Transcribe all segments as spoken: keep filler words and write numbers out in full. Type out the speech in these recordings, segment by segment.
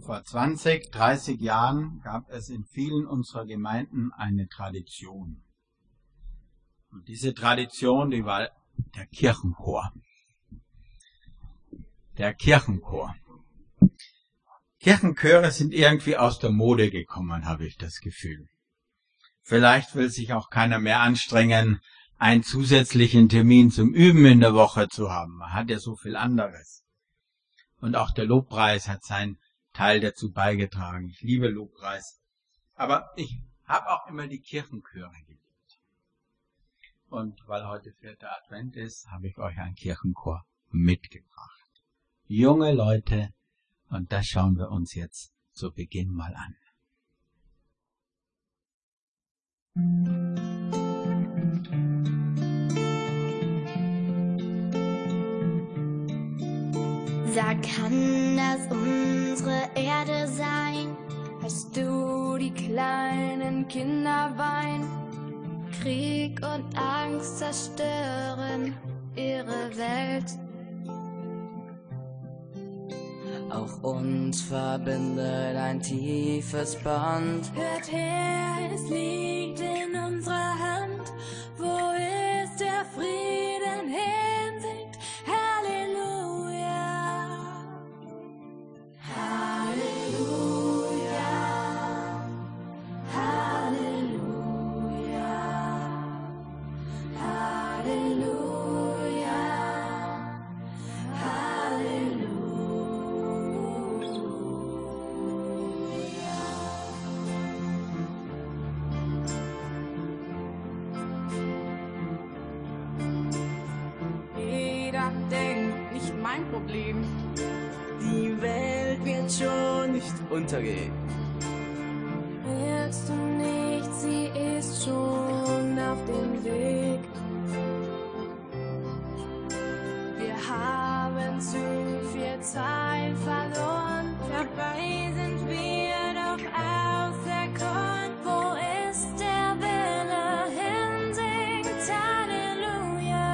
Vor zwanzig, dreißig Jahren gab es in vielen unserer Gemeinden eine Tradition. Und diese Tradition, die war der Kirchenchor. Der Kirchenchor. Kirchenchöre sind irgendwie aus der Mode gekommen, habe ich das Gefühl. Vielleicht will sich auch keiner mehr anstrengen, einen zusätzlichen Termin zum Üben in der Woche zu haben. Man hat ja so viel anderes. Und auch der Lobpreis hat seinen Teil dazu beigetragen. Ich liebe Lobpreis. Aber ich habe auch immer die Kirchenchöre geliebt. Und weil heute vierter Advent ist, habe ich euch einen Kirchenchor mitgebracht. Junge Leute, und das schauen wir uns jetzt zu Beginn mal an. Sag, kann das unsere Erde sein? Hörst du die kleinen Kinder weinen? Krieg und Angst zerstören ihre Welt. Auch uns verbindet ein tiefes Band. Hört her, es liegt in unserer Hand. Wo ist der Frieden hinsingt? Halleluja. Halleluja. Halleluja. Halleluja. Denkt, nicht mein Problem. Die Welt wird schon nicht untergehen. Merkst du nicht, sie ist schon auf dem Weg. Wir haben zu viel Zeit verloren. Dabei sind wir doch auserkoren. Wo ist der Wille hinsingt? Halleluja.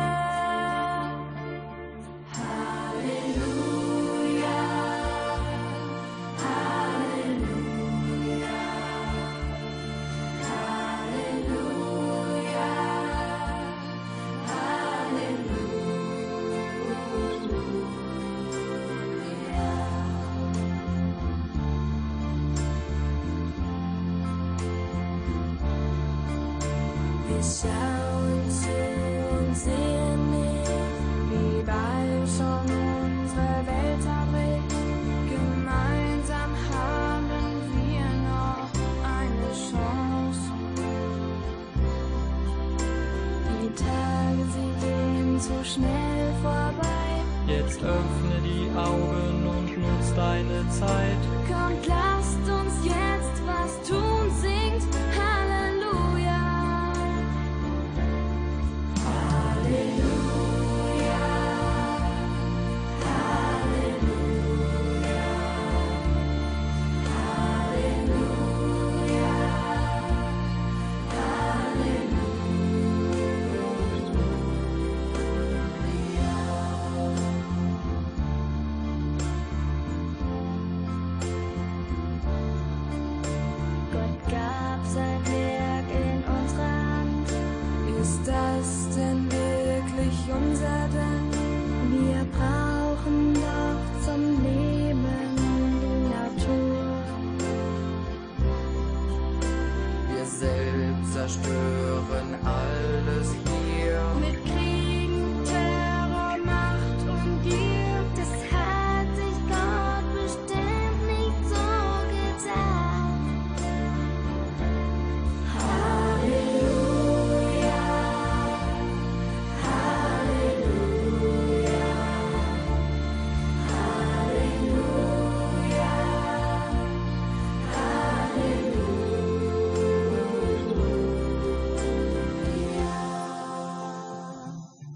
Halleluja. Halleluja. Halleluja. Wir schauen zu und sehen nicht, wie bald schon unsere Welt zerbricht. Gemeinsam haben wir noch eine Chance. Die Tage, sie gehen zu schnell vorbei. Jetzt öffne die Augen und nutz deine Zeit. Kommt, lasst uns jetzt was tun, singt Halleluja. Halleluja. Halleluja. Halleluja. Gott gab sein Werk in unsere Hand. Ist das denn wirklich unser Dank? Wir brauchen doch zum Leben die Natur. Wir selbst zerstören alles hier. Mit Kriegen, Terror, Macht und Gier. Das hat sich Gott bestimmt nicht so gedacht. Halleluja. Halleluja. Halleluja. Halleluja.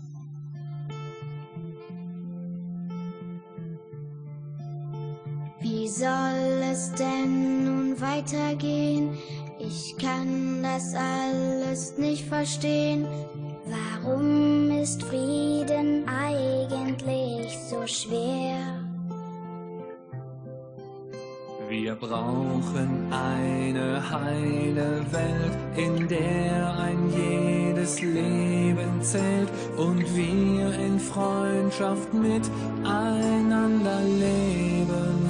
Wie soll es denn nun weitergehen? Ich kann das alles nicht verstehen. Warum ist Frieden eigentlich so schwer? Wir brauchen eine heile Welt, in der ein jedes Leben zählt und wir in Freundschaft miteinander leben.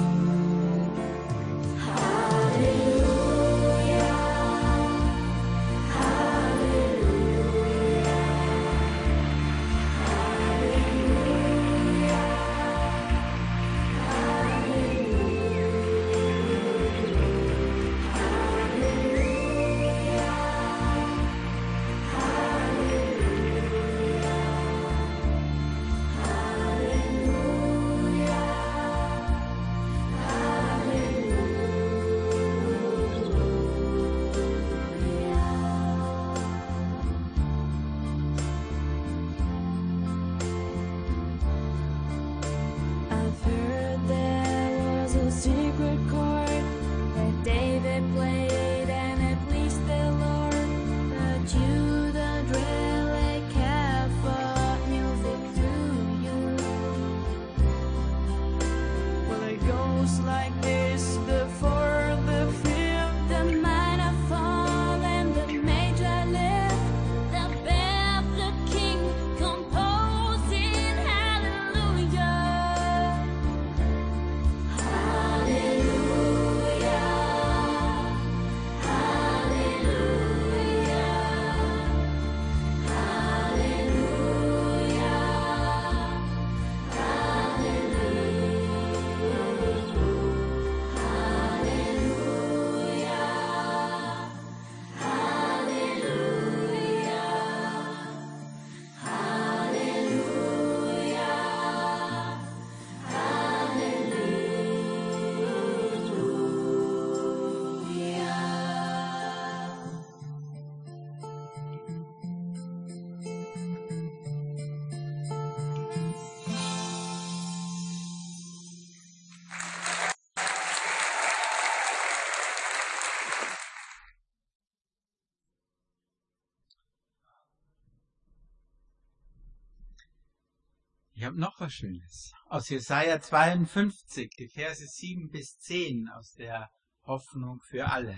Ich habe noch was Schönes. Aus Jesaja zweiundfünfzig, die Verse sieben bis zehn, aus der Hoffnung für alle.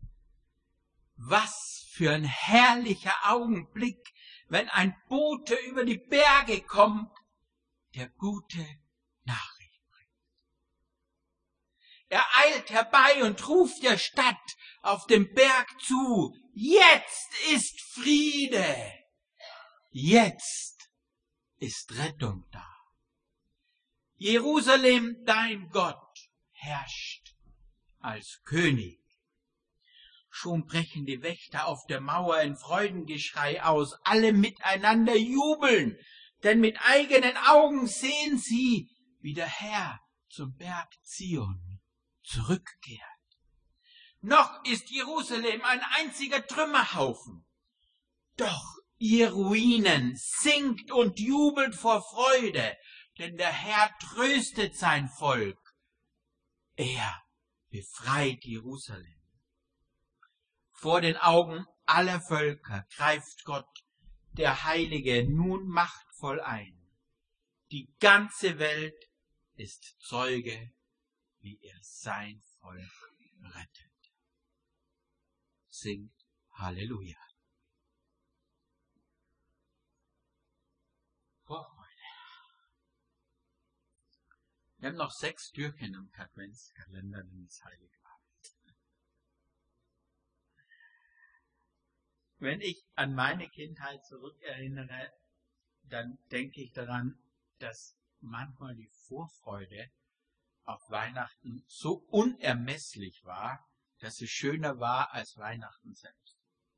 Was für ein herrlicher Augenblick, wenn ein Bote über die Berge kommt, der gute Nachricht bringt. Er eilt herbei und ruft der Stadt auf dem Berg zu, jetzt ist Friede, jetzt ist Rettung da. Jerusalem, dein Gott, herrscht als König. Schon brechen die Wächter auf der Mauer in Freudengeschrei aus, alle miteinander jubeln, denn mit eigenen Augen sehen sie, wie der Herr zum Berg Zion zurückkehrt. Noch ist Jerusalem ein einziger Trümmerhaufen, doch ihr Ruinen singt und jubelt vor Freude, denn der Herr tröstet sein Volk. Er befreit Jerusalem. Vor den Augen aller Völker greift Gott, der Heilige, nun machtvoll ein. Die ganze Welt ist Zeuge, wie er sein Volk rettet. Singt Halleluja. Vorfreude. Wir haben noch sechs Türchen im Adventskalender des Heiligabend. Wenn ich an meine Kindheit zurückerinnere, dann denke ich daran, dass manchmal die Vorfreude auf Weihnachten so unermesslich war, dass es schöner war als Weihnachten selbst.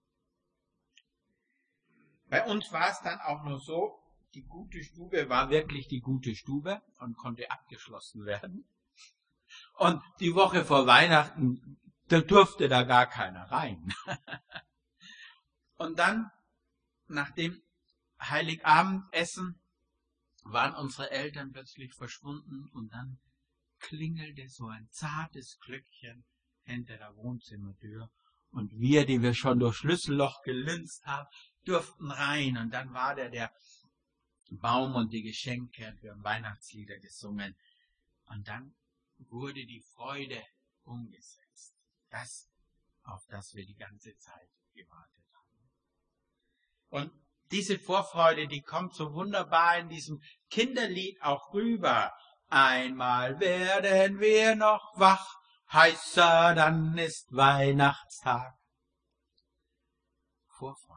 Bei uns war es dann auch nur so, die gute Stube war wirklich die gute Stube und konnte abgeschlossen werden. Und die Woche vor Weihnachten, da durfte da gar keiner rein. Und dann, nach dem Heiligabendessen, waren unsere Eltern plötzlich verschwunden und dann klingelte so ein zartes Glöckchen hinter der Wohnzimmertür und wir, die wir schon durch Schlüsselloch gelinst haben, durften rein und dann war der, der Baum und die Geschenke, wir haben Weihnachtslieder gesungen und dann wurde die Freude umgesetzt. Das, auf das wir die ganze Zeit gewartet haben. Und diese Vorfreude, die kommt so wunderbar in diesem Kinderlied auch rüber. Einmal werden wir noch wach, heißer, dann ist Weihnachtstag. Vorfreude.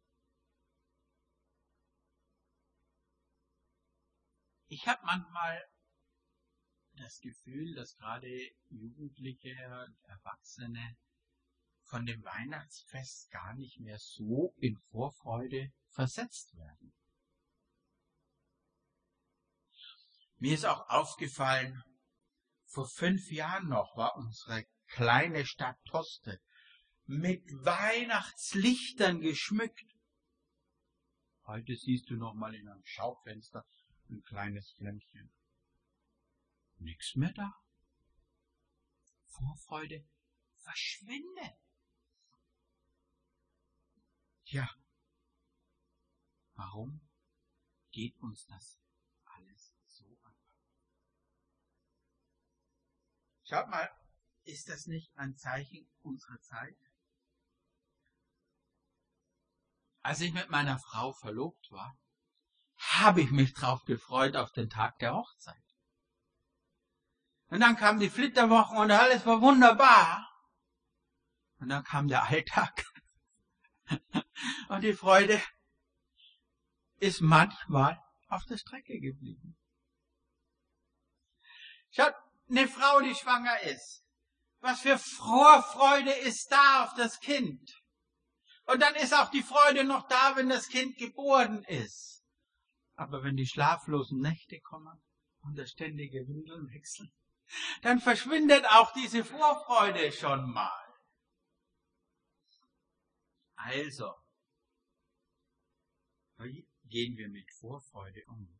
Ich habe manchmal das Gefühl, dass gerade Jugendliche und Erwachsene von dem Weihnachtsfest gar nicht mehr so in Vorfreude versetzt werden. Mir ist auch aufgefallen, vor fünf Jahren noch war unsere kleine Stadt Toste mit Weihnachtslichtern geschmückt. Heute siehst du noch mal in einem Schaufenster ein kleines Flämmchen. Nichts mehr da. Vorfreude verschwindet. Tja, warum geht uns das alles so an? Schaut mal, ist das nicht ein Zeichen unserer Zeit? Als ich mit meiner Frau verlobt war, habe ich mich drauf gefreut auf den Tag der Hochzeit. Und dann kam die Flitterwochen und alles war wunderbar. Und dann kam der Alltag. Und die Freude ist manchmal auf der Strecke geblieben. Schaut, eine Frau, die schwanger ist. Was für Vorfreude ist da auf das Kind. Und dann ist auch die Freude noch da, wenn das Kind geboren ist. Aber wenn die schlaflosen Nächte kommen und das ständige Windelnwechseln, dann verschwindet auch diese Vorfreude schon mal. Also, wie gehen wir mit Vorfreude um?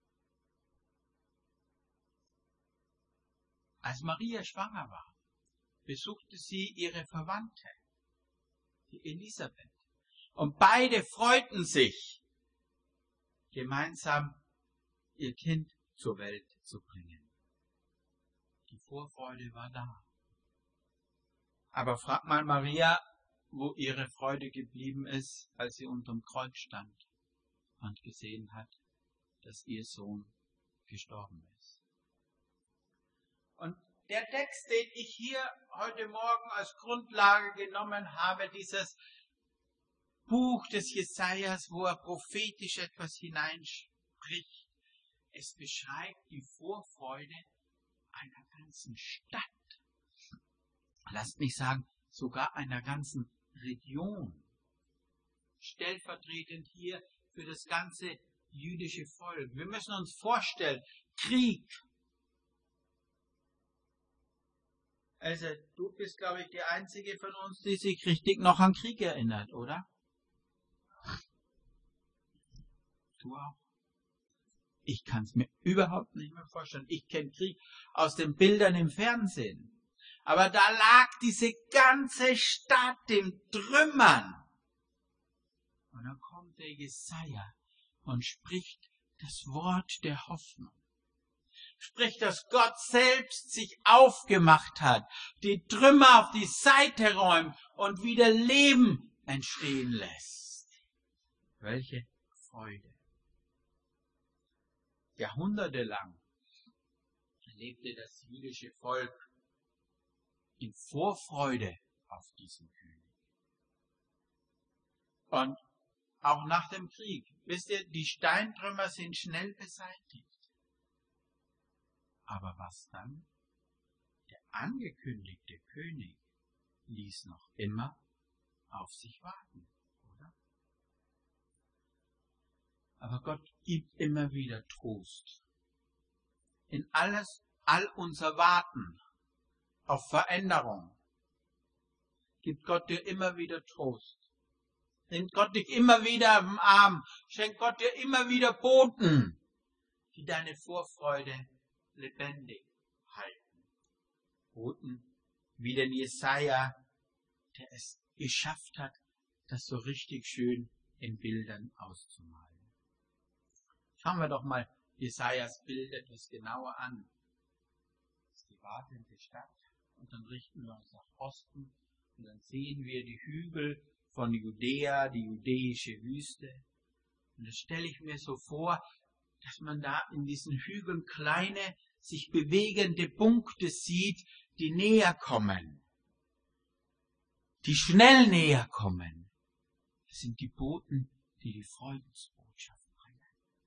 Als Maria schwanger war, besuchte sie ihre Verwandte, die Elisabeth. Und beide freuten sich, gemeinsam ihr Kind zur Welt zu bringen. Die Vorfreude war da. Aber frag mal Maria, wo ihre Freude geblieben ist, als sie unterm Kreuz stand und gesehen hat, dass ihr Sohn gestorben ist. Und der Text, den ich hier heute Morgen als Grundlage genommen habe, dieses Buch des Jesajas, wo er prophetisch etwas hineinspricht, es beschreibt die Vorfreude einer ganzen Stadt. Lasst mich sagen, sogar einer ganzen Region. Stellvertretend hier für das ganze jüdische Volk. Wir müssen uns vorstellen, Krieg. Also, du bist, glaube ich, die einzige von uns, die sich richtig noch an Krieg erinnert, oder? Du auch? Ich kann es mir überhaupt nicht mehr vorstellen. Ich kenne Krieg aus den Bildern im Fernsehen. Aber da lag diese ganze Stadt in Trümmern. Und dann kommt der Jesaja und spricht das Wort der Hoffnung. Spricht, dass Gott selbst sich aufgemacht hat, die Trümmer auf die Seite räumt und wieder Leben entstehen lässt. Welche Freude. Jahrhundertelang lebte das jüdische Volk in Vorfreude auf diesen König. Und auch nach dem Krieg, wisst ihr, die Steintrümmer sind schnell beseitigt. Aber was dann? Der angekündigte König ließ noch immer auf sich warten, oder? Aber Gott gibt immer wieder Trost. In alles, all unser Warten auf Veränderung gibt Gott dir immer wieder Trost. Nimmt Gott dich immer wieder am Arm, schenkt Gott dir immer wieder Boten, die deine Vorfreude lebendig halten. Boten wie den Jesaja, der es geschafft hat, das so richtig schön in Bildern auszumalen. Schauen wir doch mal Jesajas Bild etwas genauer an. Das ist die wartende Stadt und dann richten wir uns nach Osten und dann sehen wir die Hügel von Judäa, die judäische Wüste. Und das stelle ich mir so vor, dass man da in diesen Hügeln kleine, sich bewegende Punkte sieht, die näher kommen, die schnell näher kommen. Das sind die Boten, die die Freudensbotschaft bringen.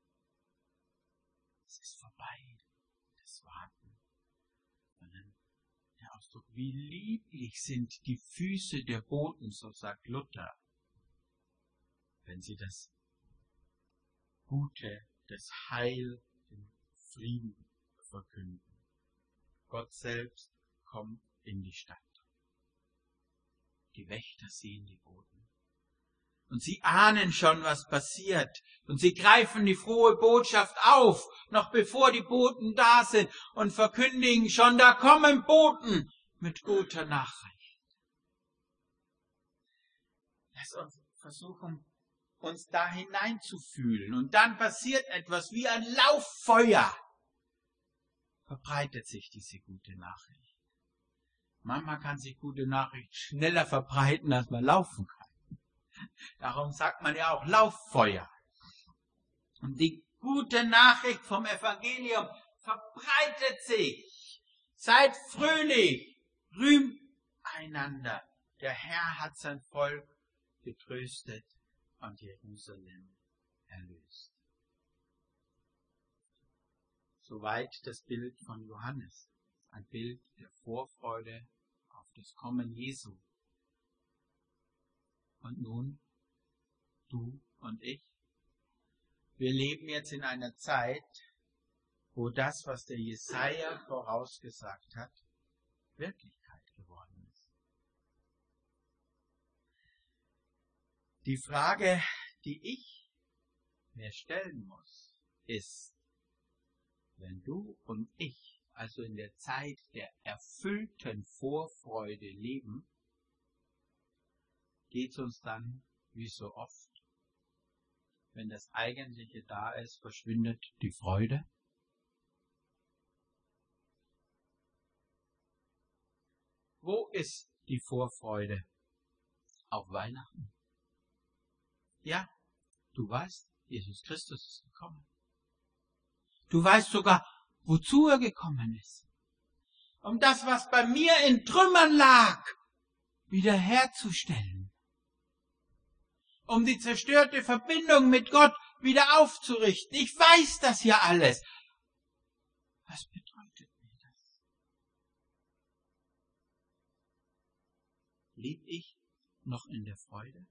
Es ist vorbei, das Warten. Sondern der Ausdruck, wie lieblich sind die Füße der Boten, so sagt Luther, wenn sie das Gute, das Heil, den Frieden verkünden. Gott selbst kommt in die Stadt. Die Wächter sehen die Boten. Und sie ahnen schon, was passiert. Und sie greifen die frohe Botschaft auf, noch bevor die Boten da sind, und verkündigen schon, da kommen Boten mit guter Nachricht. Lass uns versuchen, uns da hineinzufühlen. Und dann passiert etwas wie ein Lauffeuer. Verbreitet sich diese gute Nachricht. Manchmal kann sich gute Nachricht schneller verbreiten, als man laufen kann. Darum sagt man ja auch Lauffeuer. Und die gute Nachricht vom Evangelium verbreitet sich. Seid fröhlich, rühmt einander. Der Herr hat sein Volk getröstet und Jerusalem erlöst. Soweit das Bild von Johannes. Ein Bild der Vorfreude auf das Kommen Jesu. Und nun, du und ich, wir leben jetzt in einer Zeit, wo das, was der Jesaja vorausgesagt hat, Wirklichkeit geworden ist. Die Frage, die ich mir stellen muss, ist, wenn du und ich also in der Zeit der erfüllten Vorfreude leben, geht es uns dann, wie so oft, wenn das Eigentliche da ist, verschwindet die Freude? Wo ist die Vorfreude auf Weihnachten? Ja, du weißt, Jesus Christus ist gekommen. Du weißt sogar, wozu er gekommen ist. Um das, was bei mir in Trümmern lag, wiederherzustellen. Um die zerstörte Verbindung mit Gott wieder aufzurichten. Ich weiß das ja alles. Was bedeutet mir das? Lebe ich noch in der Freude?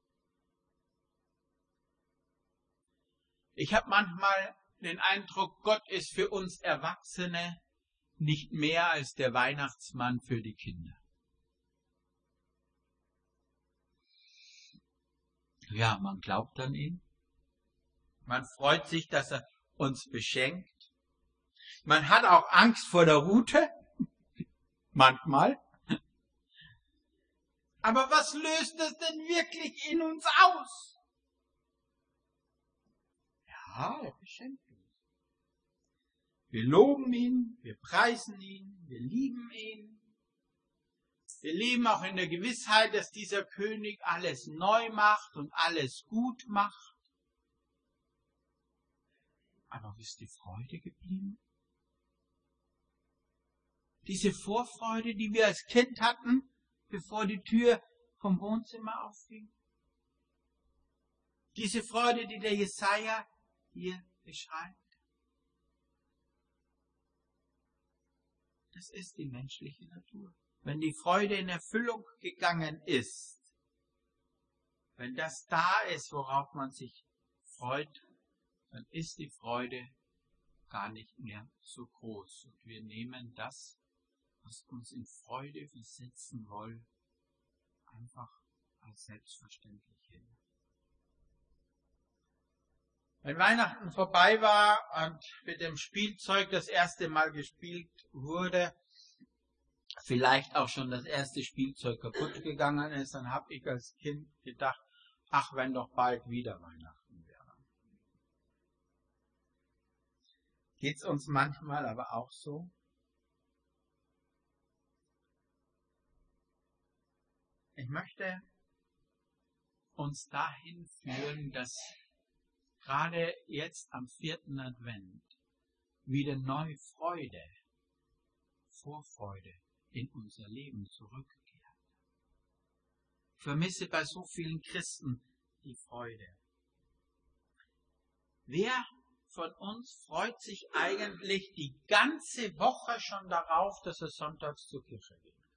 Ich habe manchmal den Eindruck, Gott ist für uns Erwachsene nicht mehr als der Weihnachtsmann für die Kinder. Ja, man glaubt an ihn. Man freut sich, dass er uns beschenkt. Man hat auch Angst vor der Rute. Manchmal. Aber was löst es denn wirklich in uns aus? Ja, er beschenkt uns. Wir loben ihn, wir preisen ihn, wir lieben ihn. Wir leben auch in der Gewissheit, dass dieser König alles neu macht und alles gut macht. Aber wo ist die Freude geblieben? Diese Vorfreude, die wir als Kind hatten, bevor die Tür vom Wohnzimmer aufging. Diese Freude, die der Jesaja hier beschreibt. Das ist die menschliche Natur. Wenn die Freude in Erfüllung gegangen ist, wenn das da ist, worauf man sich freut, dann ist die Freude gar nicht mehr so groß. Und wir nehmen das, was uns in Freude versetzen soll, einfach als selbstverständlich hin. Wenn Weihnachten vorbei war und mit dem Spielzeug das erste Mal gespielt wurde, vielleicht auch schon das erste Spielzeug kaputt gegangen ist, dann habe ich als Kind gedacht, ach, wenn doch bald wieder Weihnachten wäre. Geht's uns manchmal aber auch so? möchte uns dahin führen, dass gerade jetzt am vierten Advent wieder neue Freude, Vorfreude in unser Leben zurückkehrt. Ich vermisse bei so vielen Christen die Freude. Wer von uns freut sich eigentlich die ganze Woche schon darauf, dass er sonntags zur Kirche gehen kann?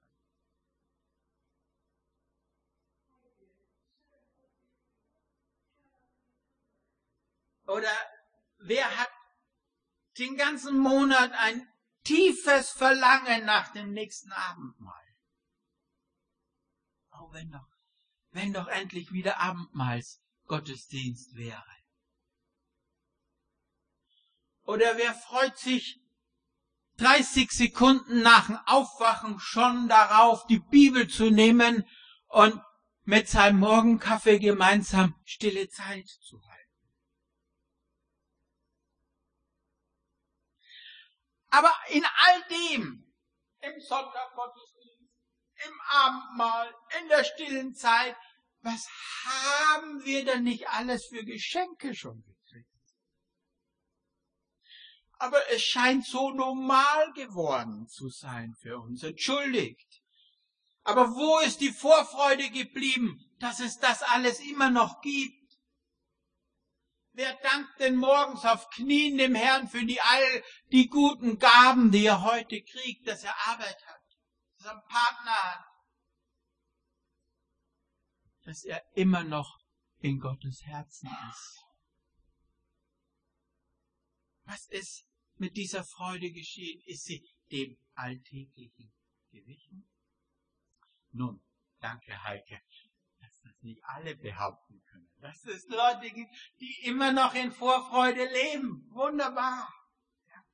Oder wer hat den ganzen Monat ein tiefes Verlangen nach dem nächsten Abendmahl? Oh, wenn doch, wenn doch endlich wieder Abendmahlsgottesdienst wäre. Oder wer freut sich dreißig Sekunden nach dem Aufwachen schon darauf, die Bibel zu nehmen und mit seinem Morgenkaffee gemeinsam stille Zeit zu halten? Aber in all dem, im Sonntaggottesdienst, im Abendmahl, in der stillen Zeit, was haben wir denn nicht alles für Geschenke schon gekriegt? Aber es scheint so normal geworden zu sein für uns. Entschuldigt. Aber wo ist die Vorfreude geblieben, dass es das alles immer noch gibt? Wer dankt denn morgens auf Knien dem Herrn für die all die guten Gaben, die er heute kriegt, dass er Arbeit hat, dass er einen Partner hat, dass er immer noch in Gottes Herzen ist? Was ist mit dieser Freude geschehen? Ist sie dem Alltäglichen gewichen? Nun, danke Heike, dass das nicht alle behaupten können. Dass es Leute gibt, die immer noch in Vorfreude leben. Wunderbar. Ja.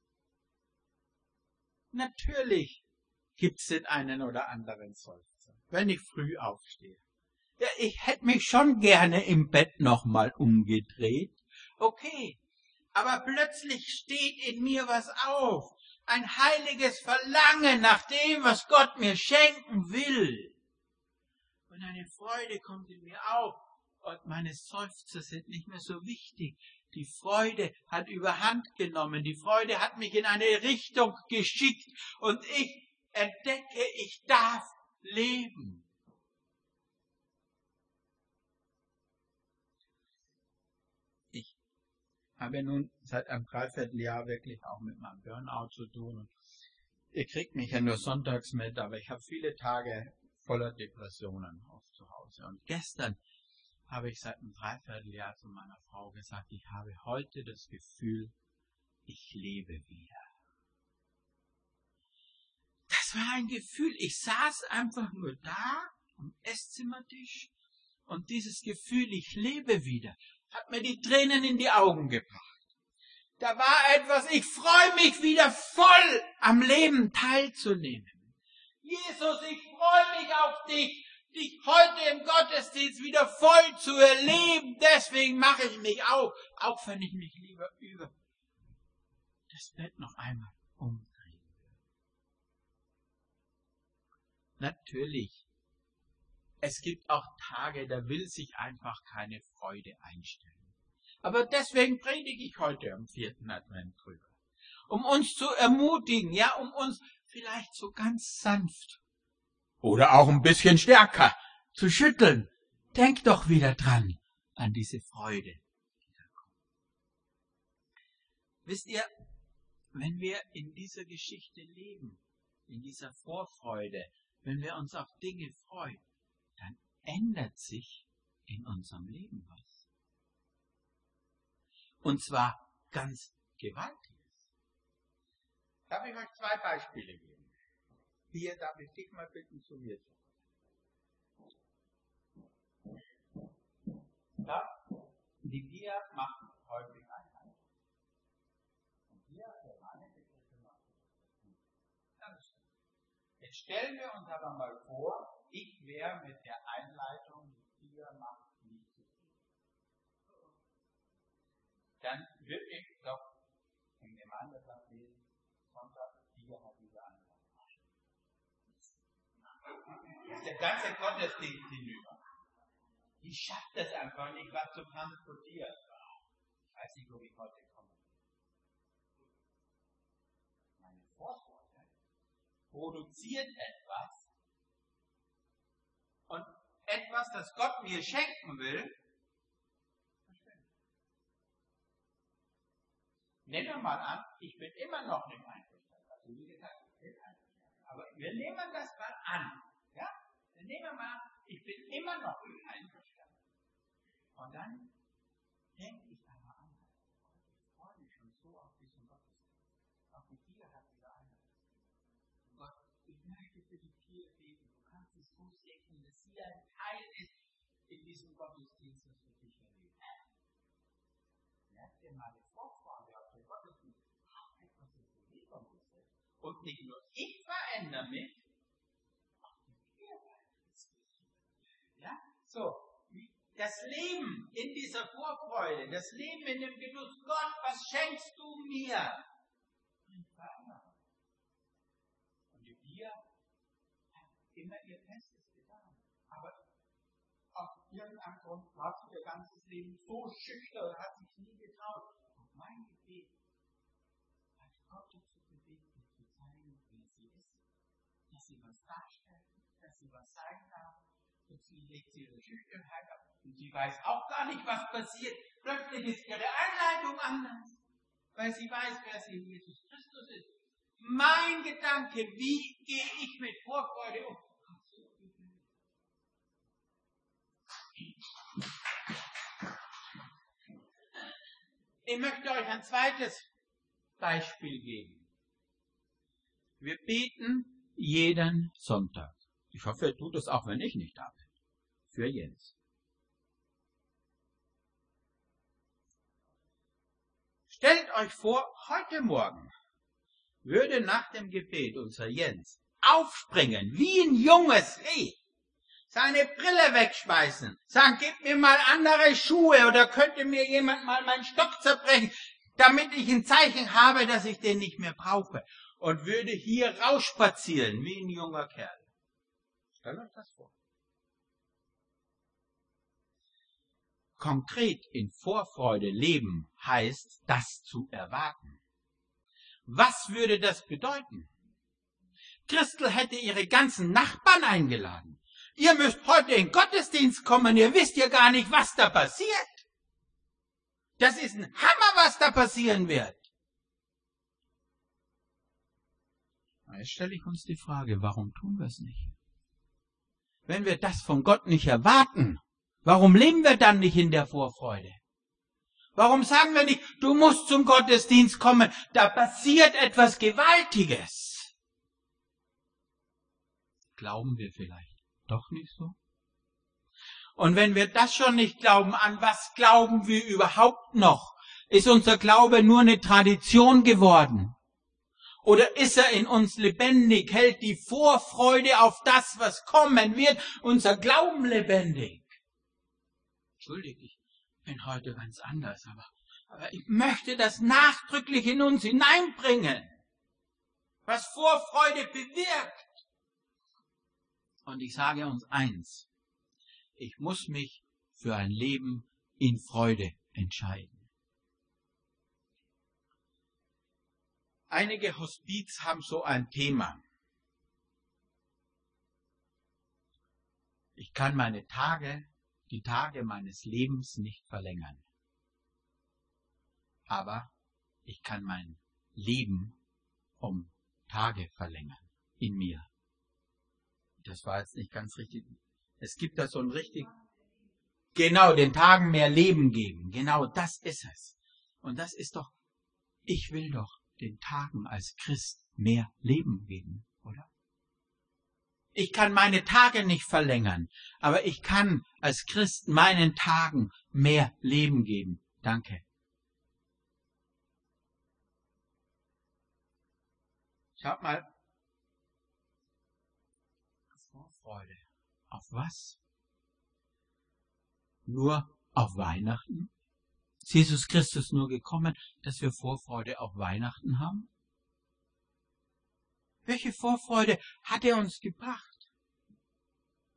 Natürlich gibt es den einen oder anderen Seufzer, wenn ich früh aufstehe. Ja, ich hätte mich schon gerne im Bett nochmal umgedreht. Okay. Aber plötzlich steht in mir was auf. Ein heiliges Verlangen nach dem, was Gott mir schenken will. Und eine Freude kommt in mir auf. Und meine Seufzer sind nicht mehr so wichtig. Die Freude hat überhand genommen. Die Freude hat mich in eine Richtung geschickt. Und ich entdecke, ich darf leben. Ich habe nun seit einem Dreivierteljahr wirklich auch mit meinem Burnout zu tun. Und ihr kriegt mich ja nur sonntags mit, aber ich habe viele Tage voller Depressionen auch zu Hause. Und gestern habe ich seit einem Dreivierteljahr zu meiner Frau gesagt, ich habe heute das Gefühl, ich lebe wieder. Das war ein Gefühl, ich saß einfach nur da am Esszimmertisch und dieses Gefühl, ich lebe wieder, hat mir die Tränen in die Augen gebracht. Da war etwas, ich freue mich wieder voll am Leben teilzunehmen. Jesus, ich freue mich auf dich, dich heute im Gottesdienst wieder voll zu erleben. Deswegen mache ich mich auf, auch wenn ich mich lieber über das Bett noch einmal umdrehen würde. Natürlich, es gibt auch Tage, da will sich einfach keine Freude einstellen. Aber deswegen predige ich heute am vierten Advent drüber. Um uns zu ermutigen, ja, um uns vielleicht so ganz sanft oder auch ein bisschen stärker zu schütteln. Denk doch wieder dran an diese Freude, die da kommt. Wisst ihr, wenn wir in dieser Geschichte leben, in dieser Vorfreude, wenn wir uns auf Dinge freuen, dann ändert sich in unserem Leben was. Und zwar ganz Gewaltiges. Darf ich euch zwei Beispiele geben? Hier darf ich dich mal bitten, zu mir zu kommen. Ja, die Lia macht häufig Einheit. Und hier, der Mann, bitte macht das. Jetzt stellen wir uns aber mal vor, ich wäre mit der Einleitung, die Lia macht, nicht zufrieden. Dann würde ich doch in dem anderen lesen, Sonntag, Lia hat diese Einleitung. der ganze Gottesdienst hinüber. Ich schaffe das einfach nicht, was zu transportieren. Ich weiß nicht, wo ich heute komme. Meine Vorfreude produziert etwas und etwas, das Gott mir schenken will, verschwindet. Nehmen wir mal an, ich bin immer noch nicht einverstanden. Also wie gesagt, ich bin einverstanden. Aber wir nehmen das mal an. Ja? Wir nehmen mal an, ich bin immer noch nicht einverstanden. Und dann denke ich einmal an, ich freue mich schon so auf diesen Gottesdienst. Auch mit dir hat dieser eine. Gott, ich möchte für die Tiere beten. Du kannst es so segnen, dass sie ein Teil ist in diesem Gottesdienst, das für dich erlebt. Merkt ihr mal die Vorfreude auf den Gottesdienst? Etwas ist bewegen musste. Und nicht nur ich verändere mich, auch die Tiere. Ja? So. Das Leben in dieser Vorfreude, das Leben in dem Genuss, Gott, was schenkst du mir? Und die Bier hat immer ihr Bestes getan. Aber aus irgendeinem Grund war sie ihr ganzes Leben so schüchtern und hat sich nie getraut. Und mein Gebet hat Gott dazu bewegt, mich zu zeigen, wer sie ist. Dass sie was darstellt, dass sie was sein darf. Und sie legt ihre Schüchternheit ab. Und sie weiß auch gar nicht, was passiert. Plötzlich ist ihre Anleitung anders. Weil sie weiß, wer sie in Jesus Christus ist. Mein Gedanke, wie gehe ich mit Vorfreude um? Ich möchte euch ein zweites Beispiel geben. Wir beten jeden Sonntag. Ich hoffe, er tut es auch, wenn ich nicht da bin. Für Jens. Stellt euch vor, heute Morgen würde nach dem Gebet unser Jens aufspringen, wie ein junges Reh, seine Brille wegschmeißen, sagen, gib mir mal andere Schuhe oder könnte mir jemand mal meinen Stock zerbrechen, damit ich ein Zeichen habe, dass ich den nicht mehr brauche, und würde hier rausspazieren, wie ein junger Kerl. Stellt euch das vor. Konkret in Vorfreude leben heißt, das zu erwarten. Was würde das bedeuten? Christel hätte ihre ganzen Nachbarn eingeladen. Ihr müsst heute in den Gottesdienst kommen, ihr wisst ja gar nicht, was da passiert. Das ist ein Hammer, was da passieren wird. Jetzt stelle ich uns die Frage, warum tun wir es nicht? Wenn wir das von Gott nicht erwarten, warum leben wir dann nicht in der Vorfreude? Warum sagen wir nicht, du musst zum Gottesdienst kommen, da passiert etwas Gewaltiges? Glauben wir vielleicht doch nicht so? Und wenn wir das schon nicht glauben, an was glauben wir überhaupt noch? Ist unser Glaube nur eine Tradition geworden? Oder ist er in uns lebendig, hält die Vorfreude auf das, was kommen wird, unser Glauben lebendig? Entschuldigt, ich bin heute ganz anders, aber, aber ich möchte das nachdrücklich in uns hineinbringen, was Vorfreude bewirkt. Und ich sage uns eins, ich muss mich für ein Leben in Freude entscheiden. Einige Hospiz haben so ein Thema. Ich kann meine Tage, die Tage meines Lebens nicht verlängern. Aber ich kann mein Leben um Tage verlängern in mir. Das war jetzt nicht ganz richtig. Es gibt da so ein richtig, genau, den Tagen mehr Leben geben. Genau, das ist es. Und das ist doch, ich will doch den Tagen als Christ mehr Leben geben, oder? Ich kann meine Tage nicht verlängern, aber ich kann als Christ meinen Tagen mehr Leben geben. Danke. Schaut mal. Vorfreude. Auf was? Nur auf Weihnachten? Ist Jesus Christus nur gekommen, dass wir Vorfreude auf Weihnachten haben? Welche Vorfreude hat er uns gebracht?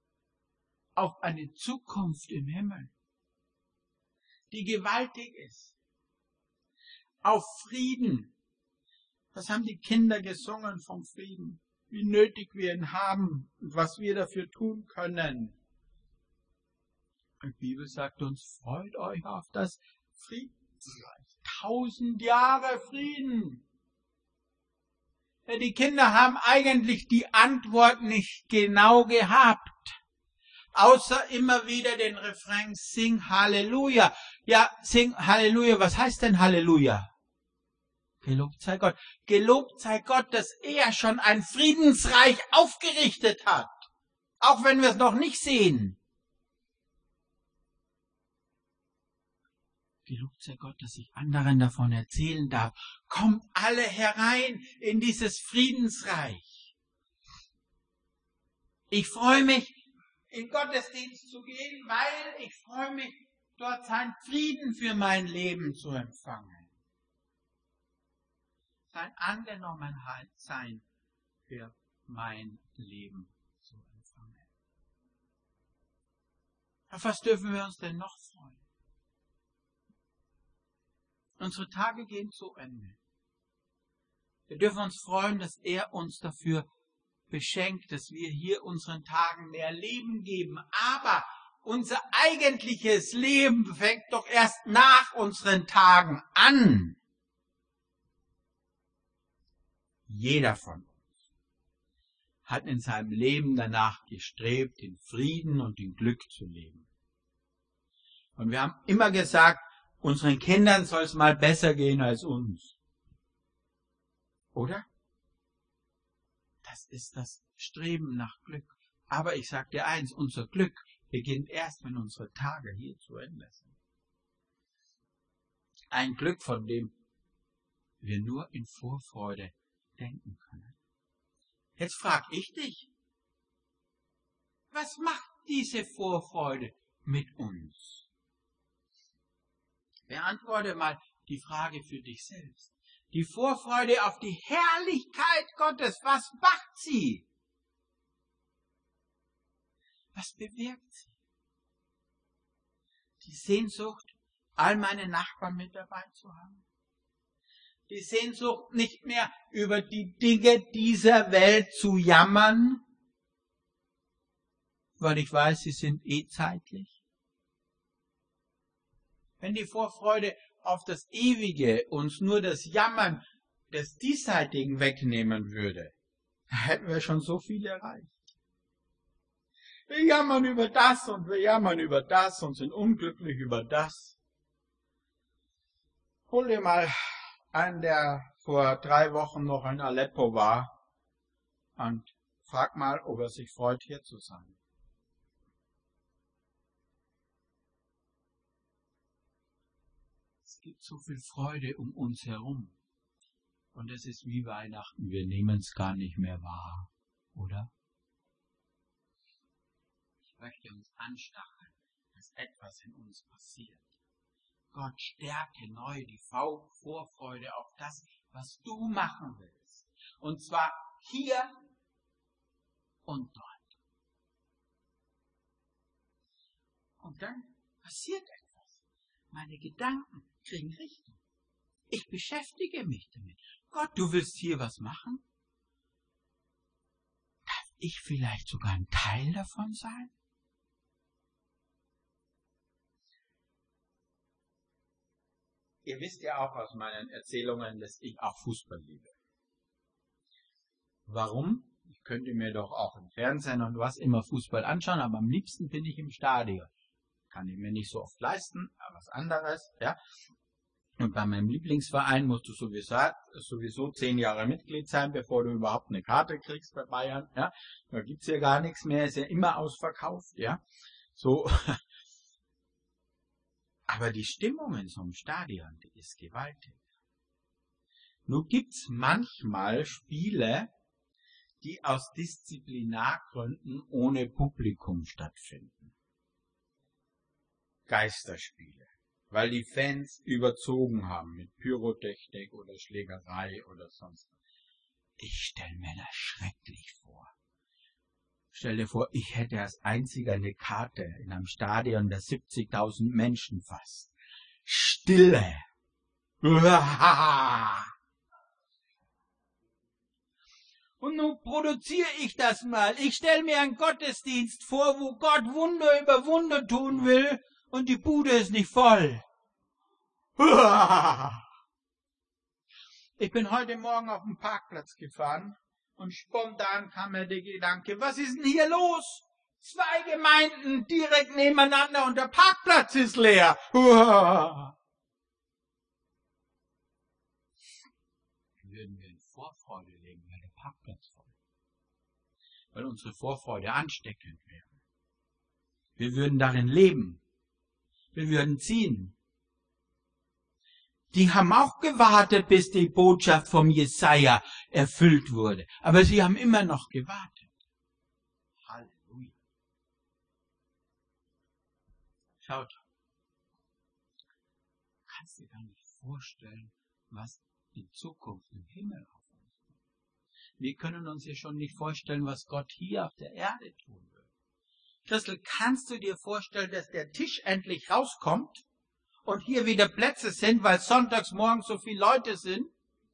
auf eine Zukunft im Himmel, die gewaltig ist. Auf Frieden. Was haben die Kinder gesungen vom Frieden? Wie nötig wir ihn haben und was wir dafür tun können. Die Bibel sagt uns, freut euch auf das Friedensreich. Tausend Jahre Frieden. Ja, die Kinder haben eigentlich die Antwort nicht genau gehabt. Außer immer wieder den Refrain, sing Halleluja. Ja, sing Halleluja. Was heißt denn Halleluja? Gelobt sei Gott. Gelobt sei Gott, dass er schon ein Friedensreich aufgerichtet hat. Auch wenn wir es noch nicht sehen. Gelobt sei Gott, dass ich anderen davon erzählen darf. Kommt alle herein in dieses Friedensreich. Ich freue mich, in Gottesdienst zu gehen, weil ich freue mich, dort seinen Frieden für mein Leben zu empfangen. Sein Angenommenheit sein für mein Leben zu empfangen. Auf was dürfen wir uns denn noch freuen? Unsere Tage gehen zu Ende. Wir dürfen uns freuen, dass er uns dafür beschenkt, dass wir hier unseren Tagen mehr Leben geben. Aber unser eigentliches Leben fängt doch erst nach unseren Tagen an. Jeder von uns hat in seinem Leben danach gestrebt, in Frieden und in Glück zu leben. Und wir haben immer gesagt, unseren Kindern soll es mal besser gehen als uns. Oder? Das ist das Streben nach Glück. Aber ich sage dir eins, unser Glück beginnt erst, wenn unsere Tage hier zu Ende sind. Ein Glück, von dem wir nur in Vorfreude denken können. Jetzt frage ich dich, was macht diese Vorfreude mit uns? Beantworte mal die Frage für dich selbst. Die Vorfreude auf die Herrlichkeit Gottes, was macht sie? Was bewirkt sie? Die Sehnsucht, all meine Nachbarn mit dabei zu haben. Die Sehnsucht, nicht mehr über die Dinge dieser Welt zu jammern, weil ich weiß, sie sind eh zeitlich. Wenn die Vorfreude auf das Ewige uns nur das Jammern des Diesseitigen wegnehmen würde, hätten wir schon so viel erreicht. Wir jammern über das und wir jammern über das und sind unglücklich über das. Hol dir mal einen, der vor drei Wochen noch in Aleppo war, und frag mal, ob er sich freut, hier zu sein. Es gibt so viel Freude um uns herum. Und es ist wie Weihnachten, wir nehmen es gar nicht mehr wahr, oder? Ich möchte uns anstacheln, dass etwas in uns passiert. Gott, stärke neu die Vorfreude auf das, was du machen willst. Und zwar hier und dort. Und dann passiert etwas. Meine Gedanken kriegen Richtung. Ich beschäftige mich damit. Gott, du willst hier was machen? Darf ich vielleicht sogar ein Teil davon sein? Ihr wisst ja auch aus meinen Erzählungen, dass ich auch Fußball liebe. Warum? Ich könnte mir doch auch im Fernsehen und was immer Fußball anschauen, aber am liebsten bin ich im Stadion. Kann ich mir nicht so oft leisten, aber was anderes, ja. Und bei meinem Lieblingsverein musst du sowieso, sowieso zehn Jahre Mitglied sein, bevor du überhaupt eine Karte kriegst bei Bayern, ja. Da gibt's ja gar nichts mehr, ist ja immer ausverkauft, ja. So. Aber die Stimmung in so einem Stadion, die ist gewaltig. Nun gibt's manchmal Spiele, die aus Disziplinargründen ohne Publikum stattfinden. Geisterspiele, weil die Fans überzogen haben mit Pyrotechnik oder Schlägerei oder sonst was. Ich stelle mir das schrecklich vor. Stell dir vor, ich hätte als einziger eine Karte in einem Stadion, das siebzigtausend Menschen fasst. Stille. Und nun produziere ich das mal. Ich stelle mir einen Gottesdienst vor, wo Gott Wunder über Wunder tun will und die Bude ist nicht voll. Ich bin heute Morgen auf dem Parkplatz gefahren und spontan kam mir der Gedanke, was ist denn hier los? Zwei Gemeinden direkt nebeneinander und der Parkplatz ist leer. Würden wir in Vorfreude legen, wäre der Parkplatz voll. Weil unsere Vorfreude ansteckend wäre. Wir würden darin leben. Wir würden ziehen. Die haben auch gewartet, bis die Botschaft vom Jesaja erfüllt wurde. Aber sie haben immer noch gewartet. Halleluja. Schaut. Du kannst dir gar nicht vorstellen, was in Zukunft im Himmel auf uns kommt. Wir können uns ja schon nicht vorstellen, was Gott hier auf der Erde tun wird. Christel, kannst du dir vorstellen, dass der Tisch endlich rauskommt und hier wieder Plätze sind, weil sonntags morgens so viele Leute sind?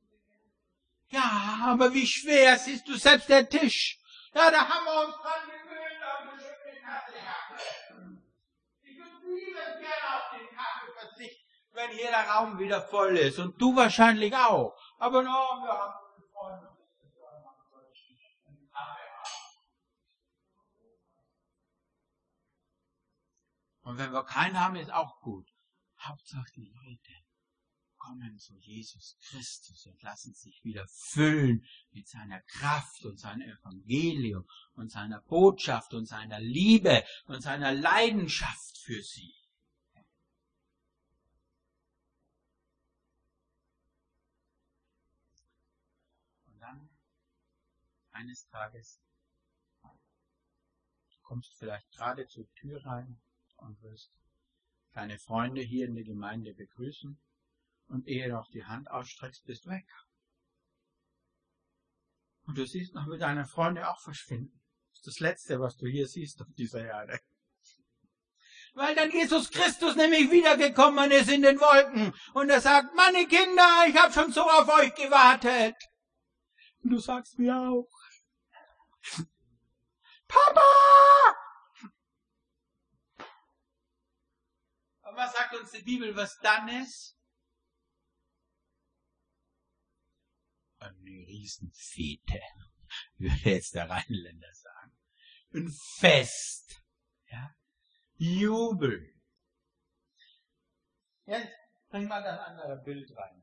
Ja, aber wie schwer, siehst du, selbst der Tisch. Ja, da haben wir uns dran gewöhnt, auf eine schöne Kaffee. Ich würde liebend gerne auf den Kaffee verzichten, wenn hier der Raum wieder voll ist. Und du wahrscheinlich auch. Aber no, wir haben Freunde. Und wenn wir keinen haben, ist auch gut. Hauptsache die Leute kommen zu Jesus Christus und lassen sich wieder füllen mit seiner Kraft und seinem Evangelium und seiner Botschaft und seiner Liebe und seiner Leidenschaft für sie. Und dann, eines Tages, du kommst vielleicht gerade zur Tür rein und wirst deine Freunde hier in der Gemeinde begrüßen und ehe du auch die Hand ausstreckst, bist du weg. Und du siehst noch mit deiner Freunde auch verschwinden. Das ist das Letzte, was du hier siehst auf dieser Erde. Weil dann Jesus Christus nämlich wiedergekommen ist in den Wolken und er sagt, meine Kinder, ich habe schon so auf euch gewartet. Und du sagst mir auch, Papa! Aber was sagt uns die Bibel, was dann ist? Eine Riesenfete, würde jetzt der Rheinländer sagen. Ein Fest. Ja? Jubel. Jetzt bring mal das andere Bild rein.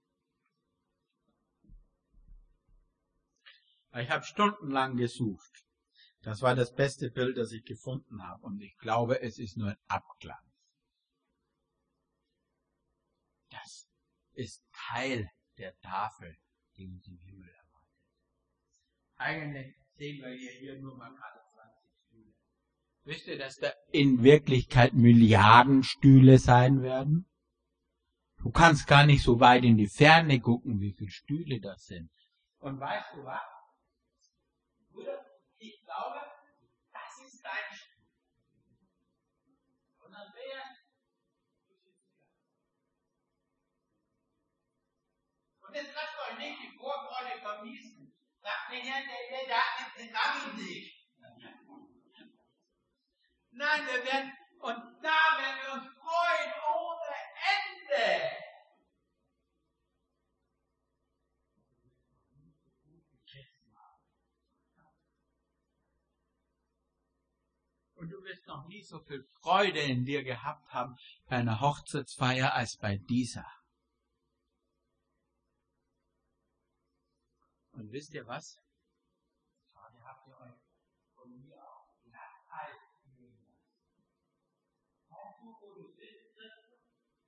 Ich habe stundenlang gesucht. Das war das beste Bild, das ich gefunden habe. Und ich glaube, es ist nur ein Abglanz. Das ist Teil der Tafel, die uns im Himmel erwartet. Eigentlich sehen wir hier, hier nur mal gerade zwanzig Stühle. Wisst ihr, dass da in Wirklichkeit Milliarden Stühle sein werden? Du kannst gar nicht so weit in die Ferne gucken, wie viele Stühle das sind. Und weißt du was? Bruder, ich glaube, das ist dein Stuhl. Und dann wäre Und jetzt lasst euch nicht die Vorfreude vermiesen. Sagt mir ja, der, der darf den Namen nicht. Nein, wir werden, und da werden wir uns freuen ohne Ende. Und du wirst noch nie so viel Freude in dir gehabt haben bei einer Hochzeitsfeier als bei dieser. Und wisst ihr was? Gerade habt ihr euch von mir auch Glatteis nehmen lassen. Weißt du, wo du bist, Christus?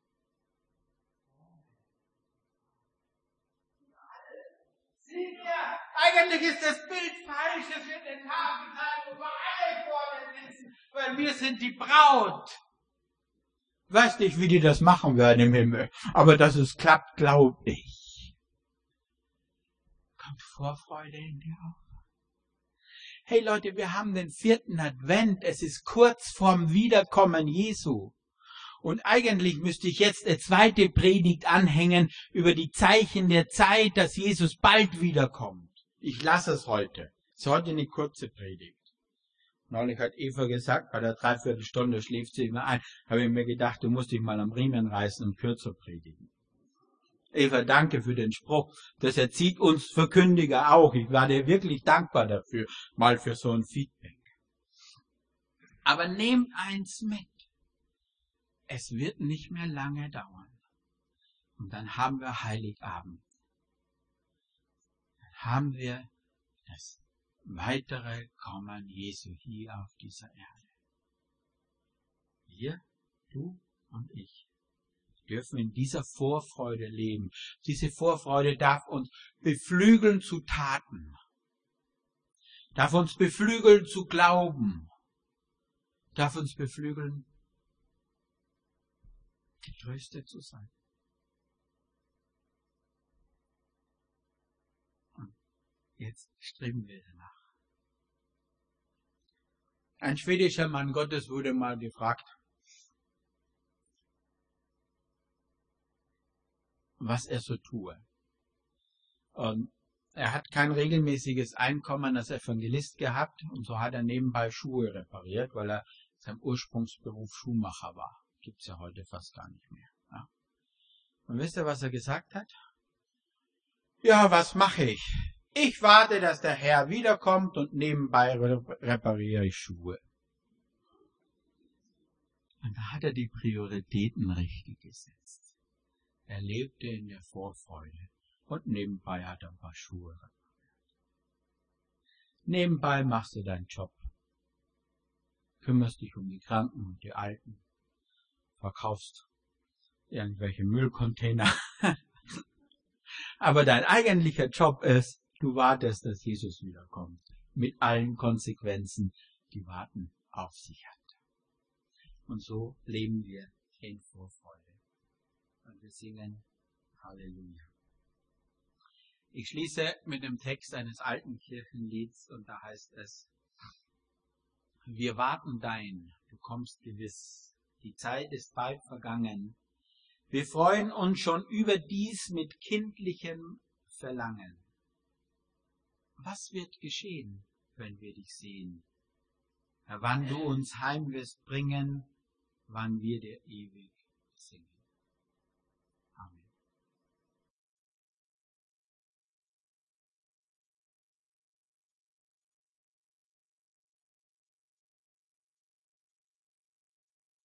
Sieh dir, eigentlich ist das Bild falsch, es wird den Tag gezeigt, wo wir alle vor dir sitzen, weil wir sind die Braut. Ich weiß nicht, wie die das machen werden im Himmel, aber dass es klappt, glaube ich. Kommt Vorfreude in dir auf? Hey Leute, wir haben den vierten Advent. Es ist kurz vorm Wiederkommen Jesu. Und eigentlich müsste ich jetzt eine zweite Predigt anhängen über die Zeichen der Zeit, dass Jesus bald wiederkommt. Ich lasse es heute. Es ist heute eine kurze Predigt. Neulich hat Eva gesagt, bei der Dreiviertelstunde schläft sie immer ein. Habe ich mir gedacht, du musst dich mal am Riemen reißen und kürzer predigen. Eva, danke für den Spruch. Das erzieht uns Verkündiger auch. Ich war dir wirklich dankbar dafür, mal für so ein Feedback. Aber nehmt eins mit. Es wird nicht mehr lange dauern. Und dann haben wir Heiligabend. Dann haben wir das weitere Kommen Jesu hier auf dieser Erde. Wir, du und ich, dürfen in dieser Vorfreude leben. Diese Vorfreude darf uns beflügeln zu Taten. Darf uns beflügeln zu glauben. Darf uns beflügeln, getröstet zu sein. Und jetzt streben wir danach. Ein schwedischer Mann Gottes wurde mal gefragt, was er so tue. Und er hat kein regelmäßiges Einkommen als Evangelist gehabt und so hat er nebenbei Schuhe repariert, weil er sein Ursprungsberuf Schuhmacher war. Gibt's ja heute fast gar nicht mehr. Ja. Und wisst ihr, was er gesagt hat? Ja, was mache ich? Ich warte, dass der Herr wiederkommt und nebenbei repariere ich Schuhe. Und da hat er die Prioritäten richtig gesetzt. Er lebte in der Vorfreude und nebenbei hat er ein paar Schuhe repariert. Nebenbei machst du deinen Job. Kümmerst dich um die Kranken und die Alten. Verkaufst irgendwelche Müllcontainer. Aber dein eigentlicher Job ist, du wartest, dass Jesus wiederkommt. Mit allen Konsequenzen, die warten auf sich hat. Und so leben wir in Vorfreude. Und wir singen Halleluja. Ich schließe mit dem Text eines alten Kirchenlieds und da heißt es: Wir warten dein, du kommst gewiss, die Zeit ist bald vergangen. Wir freuen uns schon überdies mit kindlichem Verlangen. Was wird geschehen, wenn wir dich sehen? Wann du uns heim wirst bringen, wann wir dir ewig singen.